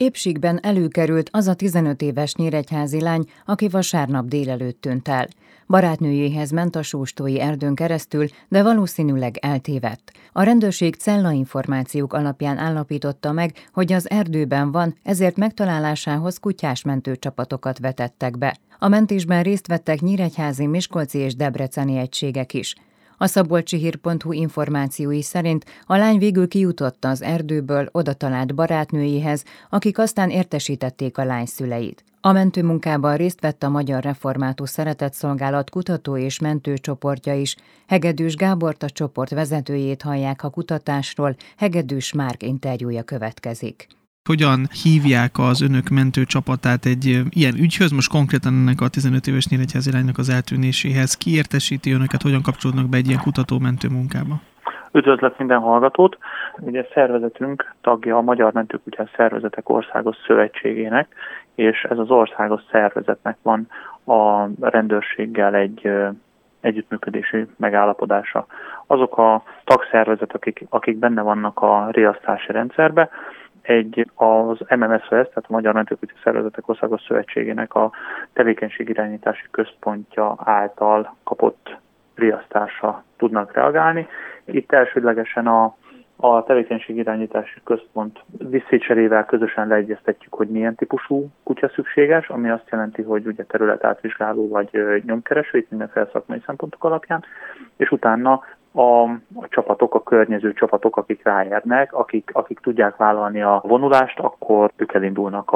Épségben előkerült az a 15 éves nyíregyházi lány, aki vasárnap délelőtt tűnt el. Barátnőjéhez ment a Sóstói erdőn keresztül, de valószínűleg eltévedt. A rendőrség cellainformációk alapján állapította meg, hogy az erdőben van, ezért megtalálásához kutyás mentőcsapatokat vetettek be. A mentésben részt vettek nyíregyházi, miskolci és debreceni egységek is. A szabolcsihír.hu információi szerint a lány végül kijutott az erdőből, oda talált barátnőjéhez, akik aztán értesítették a lány szüleit. A mentőmunkában részt vett a Magyar Református Szeretetszolgálat kutató és mentőcsoportja is. Hegedűs Gábort, a csoport vezetőjét hallják a kutatásról, Hegedűs Márk interjúja következik. Hogyan hívják az önök mentőcsapatát egy ilyen ügyhöz, most konkrétan ennek a 15 éves nyíregyházi lánynak az eltűnéséhez? Ki értesíti önöket, hogyan kapcsolódnak be egy ilyen kutató-mentő munkába? Üdvözlök minden hallgatót! Ugye szervezetünk tagja a Magyar Mentőkutyás Szervezetek Országos Szövetségének, és ez az országos szervezetnek van a rendőrséggel egy együttműködési megállapodása. Azok a tagszervezetek, akik benne vannak a riasztási rendszerbe, az MMSZS, tehát a Magyar Mentőkutyás Szervezetek Országos Szövetségének a tevékenységirányítási központja által kapott riasztásra tudnak reagálni. Itt elsődlegesen a tevékenységirányítási központ diszpécserével közösen leegyeztetjük, hogy milyen típusú kutya szükséges, ami azt jelenti, hogy ugye területátvizsgáló vagy nyomkereső, itt mindenféle szakmai szempontok alapján, és utána a csapatok, a környező csapatok, akik ráérnek, akik tudják vállalni a vonulást, akkor ők elindulnak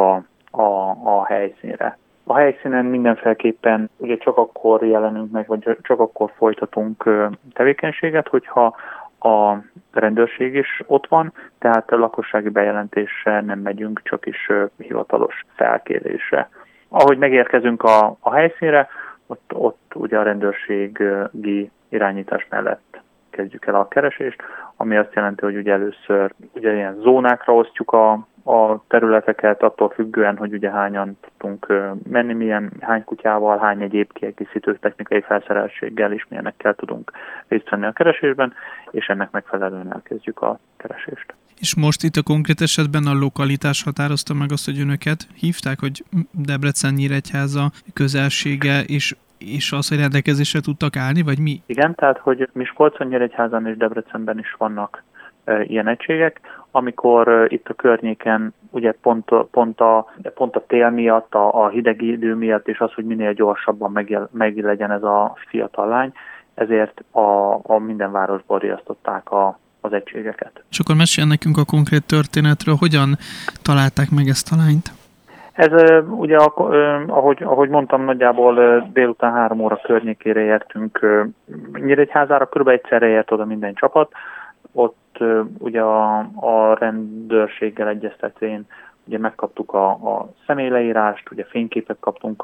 a helyszínre. A helyszínen mindenféleképpen ugye csak akkor jelenünk meg, vagy csak akkor folytatunk tevékenységet, hogyha a rendőrség is ott van, tehát a lakossági bejelentésre nem megyünk, csak is hivatalos felkérésre. Ahogy megérkezünk a helyszínre, ott ugye a rendőrségi irányítás mellett kezdjük el a keresést, ami azt jelenti, hogy ugye először ugye ilyen zónákra osztjuk a területeket, attól függően, hogy ugye hányan tudtunk menni, hány kutyával, hány egyéb kiegészítő technikai felszereltséggel is milyenekkel tudunk részt venni a keresésben, és ennek megfelelően elkezdjük a keresést. És most itt a konkrét esetben a lokalitás határozta meg azt, hogy önöket hívták, hogy Debrecen-Nyíregyháza közelsége és az, hogy rendelkezésre tudtak állni, vagy mi? Igen, tehát, hogy Miskolcon, Nyíregyházan és Debrecenben is vannak ilyen egységek, amikor itt a környéken ugye pont a tél miatt, a hideg idő miatt, és az, hogy minél gyorsabban meg legyen ez a fiatal lány, ezért a minden városból riasztották az egységeket. És akkor mesélj nekünk a konkrét történetről, hogyan találták meg ezt a lányt? Ez ugye, ahogy mondtam, nagyjából délután 3 óra környékére értünk Nyíregyházára, kb. Egyszerre ért oda minden csapat. Ott ugye a rendőrséggel egyeztetvén ugye megkaptuk a személyleírást, ugye fényképet kaptunk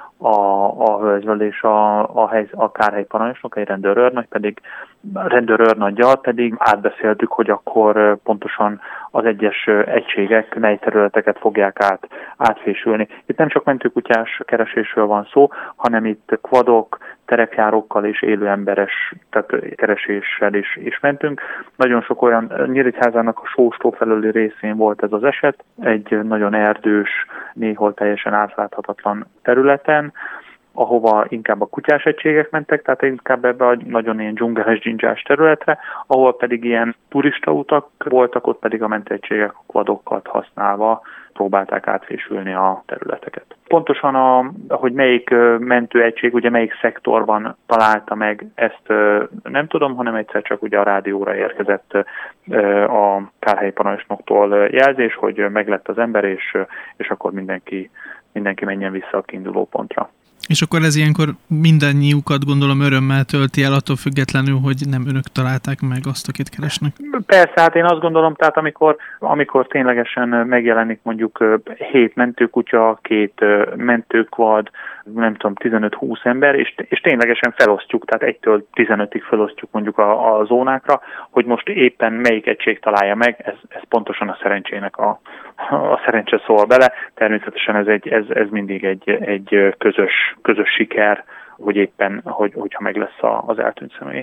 a hölgyről, és a kárhelyi parancsnok, egy rendőrőrnaggyal pedig átbeszéltük, hogy akkor pontosan az egyes egységek mely területeket fogják átfésülni. Itt nem csak mentőkutyás keresésről van szó, hanem itt quadok, terepjárókkal és élő emberes kereséssel is mentünk. Nagyon sok olyan, Nyíregyházának a Sóstó felőli részén volt ez az eset, egy nagyon erdős, néhol teljesen átláthatatlan területen, ahova inkább a kutyás egységek mentek, tehát inkább ebbe a nagyon ilyen dzsungeles, dzsindzsás területre, ahol pedig ilyen turistautak voltak, ott pedig a mentőegységek a quadokat használva próbálták átfésülni a területeket. Pontosan, hogy melyik mentőegység, ugye melyik szektorban találta meg, ezt nem tudom, hanem egyszer csak ugye a rádióra érkezett a kárhelyi parancsnoktól jelzés, hogy meglett az ember, és akkor mindenki menjen vissza a kiinduló pontra. És akkor ez ilyenkor mindannyiukat gondolom örömmel tölti el, attól függetlenül, hogy nem önök találták meg azt, akit keresnek. Persze, hát én azt gondolom, tehát amikor ténylegesen megjelenik mondjuk 7 mentőkutya, 2 mentőkvad, nem tudom, 15-20 ember, és ténylegesen felosztjuk, tehát 1-től 15-ig felosztjuk mondjuk a zónákra, hogy most éppen melyik egység találja meg, ez pontosan a szerencsének a szerencse szól bele. Természetesen ez mindig egy közös siker, hogy éppen, hogyha meg lesz az eltűnt személy.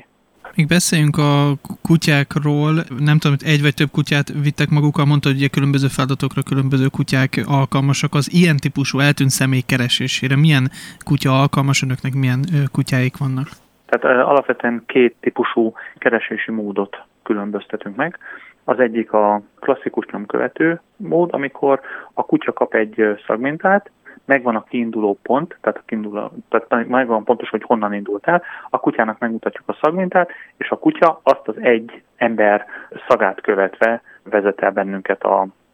Még beszéljünk a kutyákról. Nem tudom, hogy egy vagy több kutyát vittek magukkal, mondta, hogy ugye különböző feladatokra különböző kutyák alkalmasak. Az ilyen típusú eltűnt személy keresésére milyen kutya alkalmas, önöknek milyen kutyáik vannak? Tehát alapvetően két típusú keresési módot különböztetünk meg. Az egyik a klasszikus nyomkövető mód, amikor a kutya kap egy szagmintát, megvan a kiinduló pont, tehát megvan pontos, hogy honnan indult el, a kutyának megmutatjuk a szagmintát, és a kutya azt az egy ember szagát követve vezet el bennünket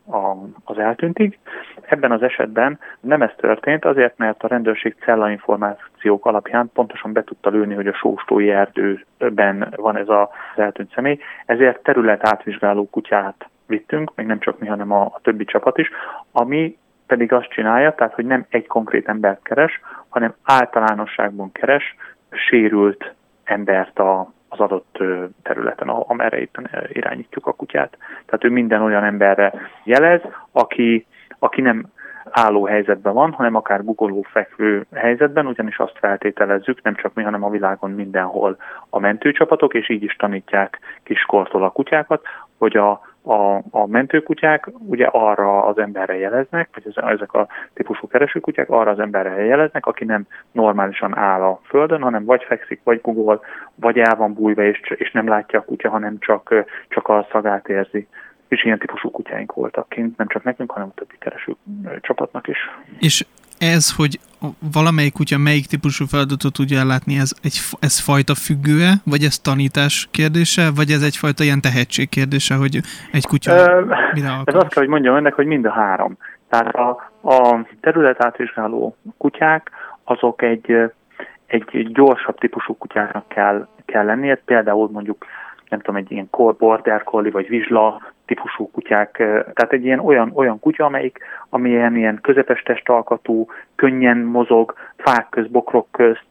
az eltűntig. Ebben az esetben nem ez történt, azért, mert a rendőrség cellainformációk alapján pontosan be tudta lőni, hogy a Sóstói erdőben van ez az eltűnt személy, ezért területátvizsgáló kutyát vittünk, még nem csak mi, hanem a többi csapat is, ami pedig azt csinálja, tehát hogy nem egy konkrét embert keres, hanem általánosságban keres sérült embert az adott területen, amerre éppen irányítjuk a kutyát. Tehát ő minden olyan emberre jelez, aki nem álló helyzetben van, hanem akár gugoló fekvő helyzetben, ugyanis azt feltételezzük, nem csak mi, hanem a világon mindenhol a mentőcsapatok, és így is tanítják kiskortól a kutyákat, hogy a mentőkutyák ugye arra az emberre jeleznek, vagy ezek a típusú keresőkutyák arra az emberre jeleznek, aki nem normálisan áll a földön, hanem vagy fekszik, vagy gugol, vagy el van bújva, és nem látja a kutya, hanem csak a szagát érzi. És ilyen típusú kutyáink voltak kint, nem csak nekünk, hanem a többi kereső csapatnak is. És ez, hogy valamelyik kutya melyik típusú feladatot tudja ellátni, ez fajta függő-e, vagy ez tanítás kérdése, vagy ez egyfajta ilyen tehetség kérdése, hogy egy kutya mire alkalmas? Ez azt kell, hogy mondjam önnek, hogy mind a három. Tehát a területátvizsgáló kutyák, azok egy gyorsabb típusú kutyának kell lennie, például mondjuk nem tudom, egy ilyen border collie vagy vizsla típusú kutyák, tehát egy ilyen olyan kutya, amilyen ilyen közepes testalkatú, könnyen mozog, fák közt, bokrok közt,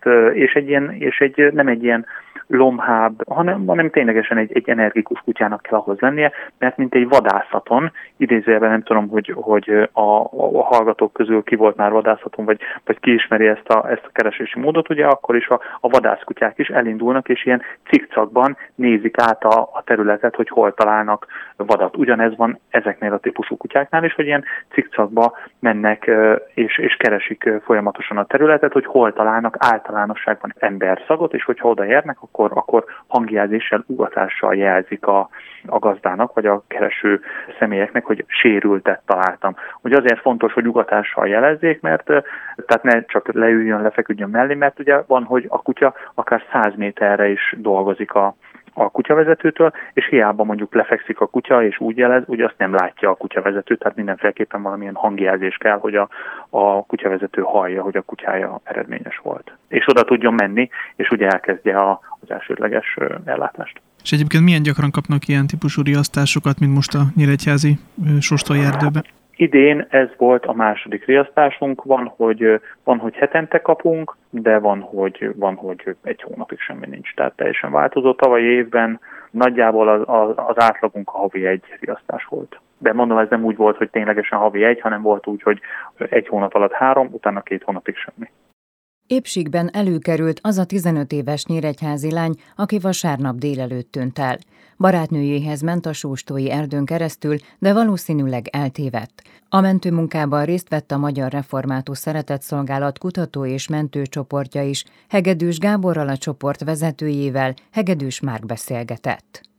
és nem egy ilyen lomhább, hanem ténylegesen egy energikus kutyának kell ahhoz lennie, mert mint egy vadászaton, idézőjelben nem tudom, hogy a hallgatók közül ki volt már vadászaton, vagy ki ismeri ezt a keresési módot, ugye akkor is a vadászkutyák is elindulnak, és ilyen cikcakban nézik át a területet, hogy hol találnak vadat. Ugyanez van ezeknél a típusú kutyáknál is, hogy ilyen cikcakba mennek, és keresik folyamatosan a területet, hogy hol találnak általánosságban emberszagot, és hogyha odaérnek, akkor hangjelzéssel, ugatással jelzik a gazdának, vagy a kereső személyeknek, hogy sérültet találtam. Ugye azért fontos, hogy ugatással jelezzék, mert tehát ne csak leüljön, lefeküdjön mellé, mert ugye van, hogy a kutya akár 100 méterre is dolgozik a kutyavezetőtől, és hiába mondjuk lefekszik a kutya, és úgy jelez, ugye azt nem látja a kutyavezető, tehát mindenféleképpen valamilyen hangjelzés kell, hogy a kutyavezető hallja, hogy a kutyája eredményes volt. És oda tudjon menni, és ugye elkezdje az elsődleges ellátást. És egyébként milyen gyakran kapnak ilyen típusú riasztásokat, mint most a nyíregyházi Sóstói erdőben? Idén ez volt a második riasztásunk, van, hogy hetente kapunk, de van, hogy egy hónapig semmi nincs. Tehát teljesen változó. Tavalyi évben nagyjából az átlagunk a havi egy riasztás volt. De mondom, ez nem úgy volt, hogy ténylegesen havi egy, hanem volt úgy, hogy egy hónap alatt 3, utána 2 hónapig semmi. Épségben előkerült az a 15 éves nyíregyházi lány, aki vasárnap délelőtt tűnt el. Barátnőjéhez ment a Sóstói erdőn keresztül, de valószínűleg eltévedt. A mentőmunkában részt vett a Magyar Református Szeretetszolgálat kutató és mentőcsoportja is. Hegedűs Gáborral, a csoport vezetőjével Hegedűs Márk beszélgetett.